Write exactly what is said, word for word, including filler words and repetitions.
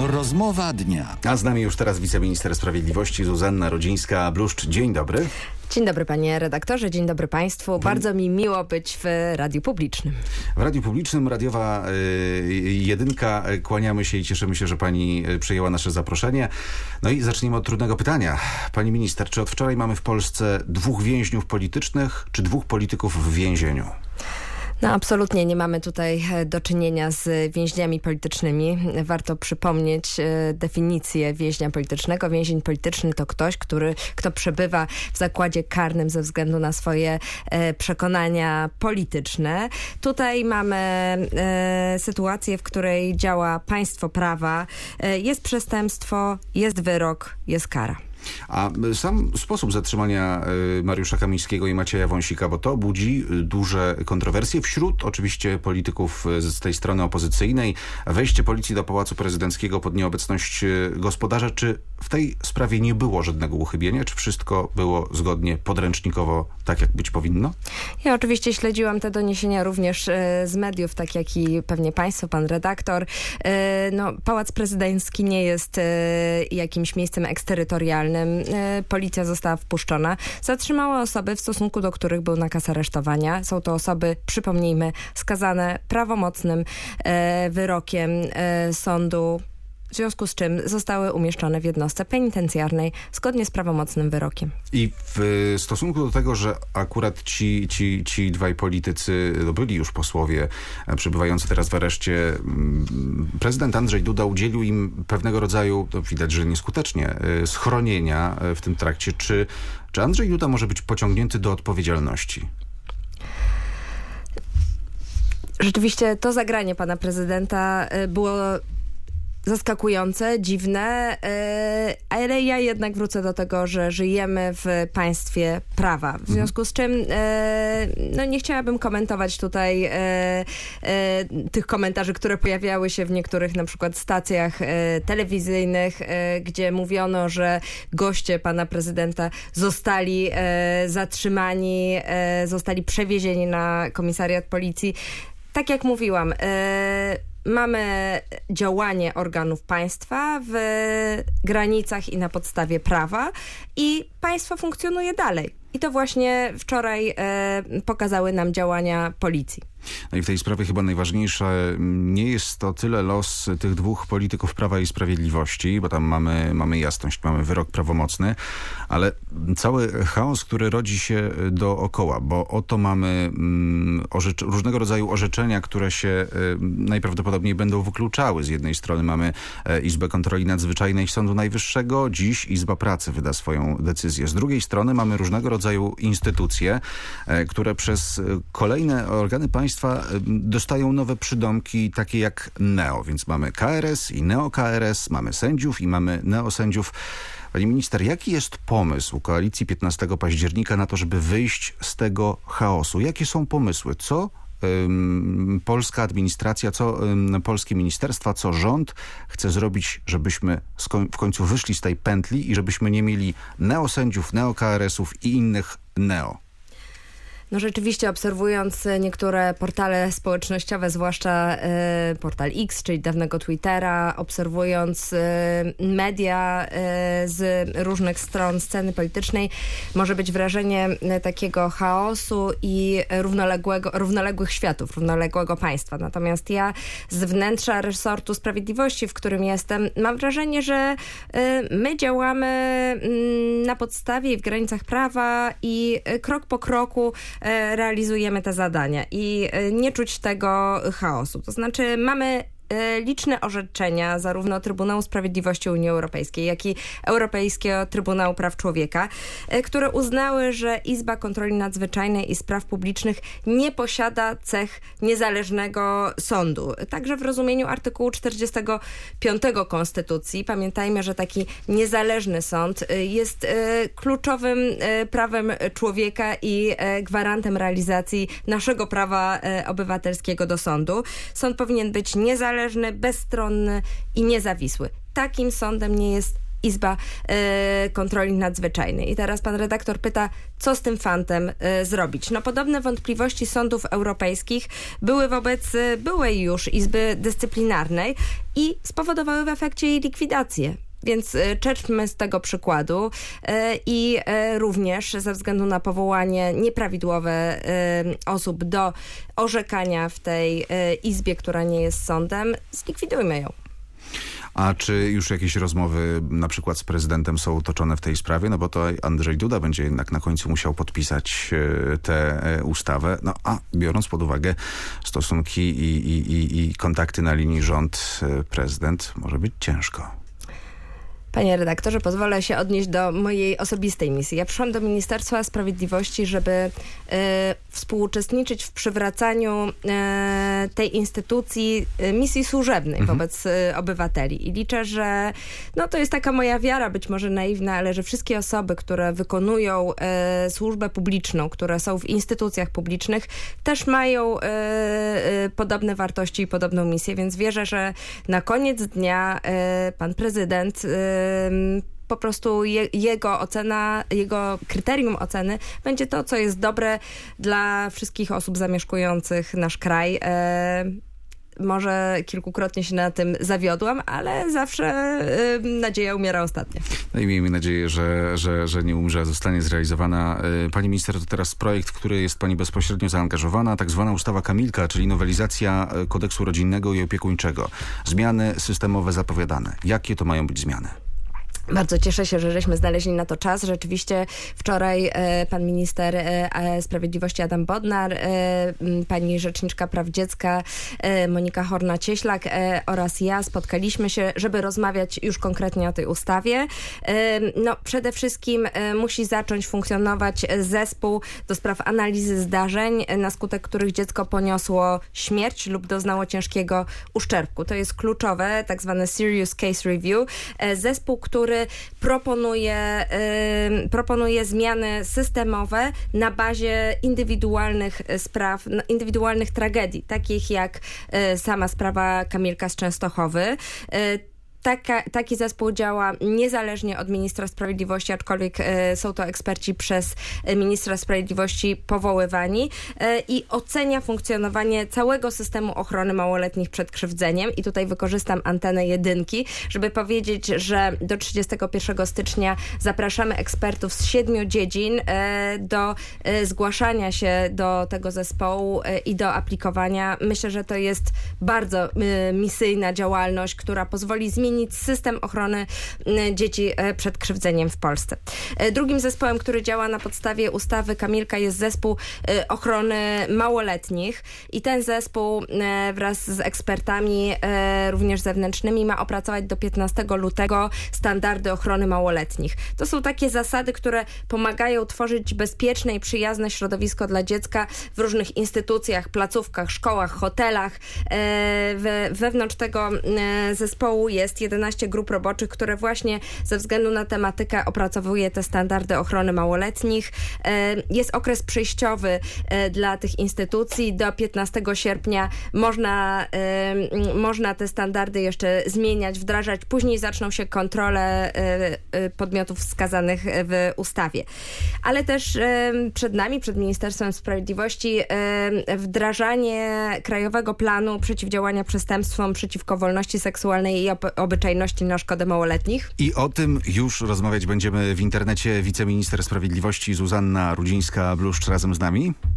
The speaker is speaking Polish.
Rozmowa dnia. A z nami już teraz wiceminister sprawiedliwości Zuzanna Rudzińska-Bluszcz. Dzień dobry. Dzień dobry panie redaktorze, dzień dobry państwu. Bardzo mi miło być w Radiu Publicznym. W Radiu Publicznym, radiowa y, jedynka. Kłaniamy się i cieszymy się, że pani przyjęła nasze zaproszenie. No i zacznijmy od trudnego pytania. Pani minister, czy od wczoraj mamy w Polsce dwóch więźniów politycznych, czy dwóch polityków w więzieniu? No absolutnie nie mamy tutaj do czynienia z więźniami politycznymi. Warto przypomnieć definicję więźnia politycznego. Więzień polityczny to ktoś, który, kto przebywa w zakładzie karnym ze względu na swoje przekonania polityczne. Tutaj mamy sytuację, w której działa państwo prawa. Jest przestępstwo, jest wyrok, jest kara. A sam sposób zatrzymania Mariusza Kamińskiego i Macieja Wąsika, bo to budzi duże kontrowersje wśród oczywiście polityków z tej strony opozycyjnej. Wejście policji do Pałacu Prezydenckiego pod nieobecność gospodarza. Czy w tej sprawie nie było żadnego uchybienia? Czy wszystko było zgodnie podręcznikowo, tak jak być powinno? Ja oczywiście śledziłam te doniesienia również z mediów, tak jak i pewnie państwo, pan redaktor. No, Pałac Prezydencki nie jest jakimś miejscem eksterytorialnym. Policja została wpuszczona. Zatrzymała osoby, w stosunku do których był nakaz aresztowania. Są to osoby, przypomnijmy, skazane prawomocnym e, wyrokiem e, sądu, w związku z czym zostały umieszczone w jednostce penitencjarnej zgodnie z prawomocnym wyrokiem. I w stosunku do tego, że akurat ci, ci, ci dwaj politycy no byli już posłowie przebywający teraz w areszcie, prezydent Andrzej Duda udzielił im pewnego rodzaju, to widać, że nieskutecznie, schronienia w tym trakcie. Czy, czy Andrzej Duda może być pociągnięty do odpowiedzialności? Rzeczywiście to zagranie pana prezydenta było zaskakujące, dziwne, yy, ale ja jednak wrócę do tego, że żyjemy w państwie prawa. W związku z czym yy, no nie chciałabym komentować tutaj yy, yy, tych komentarzy, które pojawiały się w niektórych na przykład stacjach yy, telewizyjnych, yy, gdzie mówiono, że goście pana prezydenta zostali yy, zatrzymani, yy, zostali przewiezieni na komisariat policji. Tak jak mówiłam, yy, mamy działanie organów państwa w granicach i na podstawie prawa i państwo funkcjonuje dalej. I to właśnie wczoraj e, pokazały nam działania policji. No i w tej sprawie chyba najważniejsze nie jest to tyle los tych dwóch polityków Prawa i Sprawiedliwości, bo tam mamy, mamy jasność, mamy wyrok prawomocny, ale cały chaos, który rodzi się dookoła, bo oto mamy mm, orzecz- różnego rodzaju orzeczenia, które się y, najprawdopodobniej będą wykluczały. Z jednej strony mamy e, Izbę Kontroli Nadzwyczajnej Sądu Najwyższego, dziś Izba Pracy wyda swoją decyzję. Z drugiej strony mamy różnego rodzaju instytucje, e, które przez kolejne organy państwa dostają nowe przydomki, takie jak neo. Więc mamy K R S i neo-K R S, mamy sędziów i mamy neosędziów. Pani minister, jaki jest pomysł koalicji piętnastego października na to, żeby wyjść z tego chaosu? Jakie są pomysły? Co ym, polska administracja, co ym, polskie ministerstwa, co rząd chce zrobić, żebyśmy skoń- w końcu wyszli z tej pętli i żebyśmy nie mieli neosędziów, neo-K R S-ów i innych neo? No rzeczywiście, obserwując niektóre portale społecznościowe, zwłaszcza y, portal X, czyli dawnego Twittera, obserwując y, media y, z różnych stron sceny politycznej, może być wrażenie y, takiego chaosu i równoległego, równoległych światów, równoległego państwa. Natomiast ja z wnętrza resortu sprawiedliwości, w którym jestem, mam wrażenie, że y, my działamy y, na podstawie i w granicach prawa i y, krok po kroku realizujemy te zadania i nie czuć tego chaosu. To znaczy mamy liczne orzeczenia zarówno Trybunału Sprawiedliwości Unii Europejskiej, jak i Europejskiego Trybunału Praw Człowieka, które uznały, że Izba Kontroli Nadzwyczajnej i Spraw Publicznych nie posiada cech niezależnego sądu. Także w rozumieniu artykułu czterdziestego piątego Konstytucji pamiętajmy, że taki niezależny sąd jest kluczowym prawem człowieka i gwarantem realizacji naszego prawa obywatelskiego do sądu. Sąd powinien być niezależny, bezstronny i niezawisły. Takim sądem nie jest Izba e, Kontroli Nadzwyczajnej. I teraz pan redaktor pyta, co z tym fantem e, zrobić? No podobne wątpliwości sądów europejskich były wobec e, byłej już Izby Dyscyplinarnej i spowodowały w efekcie jej likwidację. Więc czerpmy z tego przykładu i również ze względu na powołanie nieprawidłowe osób do orzekania w tej izbie, która nie jest sądem, zlikwidujmy ją. A czy już jakieś rozmowy na przykład z prezydentem są toczone w tej sprawie? No bo to Andrzej Duda będzie jednak na końcu musiał podpisać tę ustawę. No a biorąc pod uwagę stosunki i, i, i, i kontakty na linii rząd-prezydent, może być ciężko. Panie redaktorze, pozwolę się odnieść do mojej osobistej misji. Ja przyszłam do Ministerstwa Sprawiedliwości, żeby e, współuczestniczyć w przywracaniu e, tej instytucji e, misji służebnej mhm. wobec e, obywateli. I liczę, że no, to jest taka moja wiara, być może naiwna, ale że wszystkie osoby, które wykonują e, służbę publiczną, które są w instytucjach publicznych, też mają e, e, podobne wartości i podobną misję, więc wierzę, że na koniec dnia e, pan prezydent e, po prostu je, jego ocena, jego kryterium oceny będzie to, co jest dobre dla wszystkich osób zamieszkujących nasz kraj. E, może kilkukrotnie się na tym zawiodłam, ale zawsze e, nadzieja umiera ostatnia. No i miejmy nadzieję, że, że, że nie umrze, a zostanie zrealizowana. Pani minister, to teraz projekt, który jest pani bezpośrednio zaangażowana, tak zwana ustawa Kamilka, czyli nowelizacja kodeksu rodzinnego i opiekuńczego. Zmiany systemowe zapowiadane. Jakie to mają być zmiany? Bardzo cieszę się, że żeśmy znaleźli na to czas. Rzeczywiście wczoraj e, pan minister e, sprawiedliwości Adam Bodnar, e, pani rzeczniczka praw dziecka e, Monika Horna-Cieślak e, oraz ja spotkaliśmy się, żeby rozmawiać już konkretnie o tej ustawie. E, no przede wszystkim e, musi zacząć funkcjonować zespół do spraw analizy zdarzeń, na skutek których dziecko poniosło śmierć lub doznało ciężkiego uszczerbku. To jest kluczowe, tak zwane Serious Case Review. E, zespół, który proponuje, y, proponuje zmiany systemowe na bazie indywidualnych spraw, indywidualnych tragedii, takich jak y, sama sprawa Kamilka z Częstochowy. Y, Taka, taki zespół działa niezależnie od ministra sprawiedliwości, aczkolwiek e, są to eksperci przez ministra sprawiedliwości powoływani e, i ocenia funkcjonowanie całego systemu ochrony małoletnich przed krzywdzeniem. I tutaj wykorzystam antenę jedynki, żeby powiedzieć, że do trzydziestego pierwszego stycznia zapraszamy ekspertów z siedmiu dziedzin e, do e, zgłaszania się do tego zespołu e, i do aplikowania. Myślę, że to jest bardzo e, misyjna działalność, która pozwoli zmienić system ochrony dzieci przed krzywdzeniem w Polsce. Drugim zespołem, który działa na podstawie ustawy Kamilka, jest zespół ochrony małoletnich i ten zespół wraz z ekspertami również zewnętrznymi ma opracować do piętnastego lutego standardy ochrony małoletnich. To są takie zasady, które pomagają tworzyć bezpieczne i przyjazne środowisko dla dziecka w różnych instytucjach, placówkach, szkołach, hotelach. Wewnątrz tego zespołu jest jedenaście grup roboczych, które właśnie ze względu na tematykę opracowuje te standardy ochrony małoletnich. Jest okres przejściowy dla tych instytucji. Do piętnastego sierpnia można, można te standardy jeszcze zmieniać, wdrażać. Później zaczną się kontrole podmiotów wskazanych w ustawie. Ale też przed nami, przed Ministerstwem Sprawiedliwości wdrażanie Krajowego Planu Przeciwdziałania Przestępstwom przeciwko wolności seksualnej i obyczajności na szkodę małoletnich. I o tym już rozmawiać będziemy w internecie. Wiceminister Sprawiedliwości Zuzanna Rudzińska-Bluszcz razem z nami.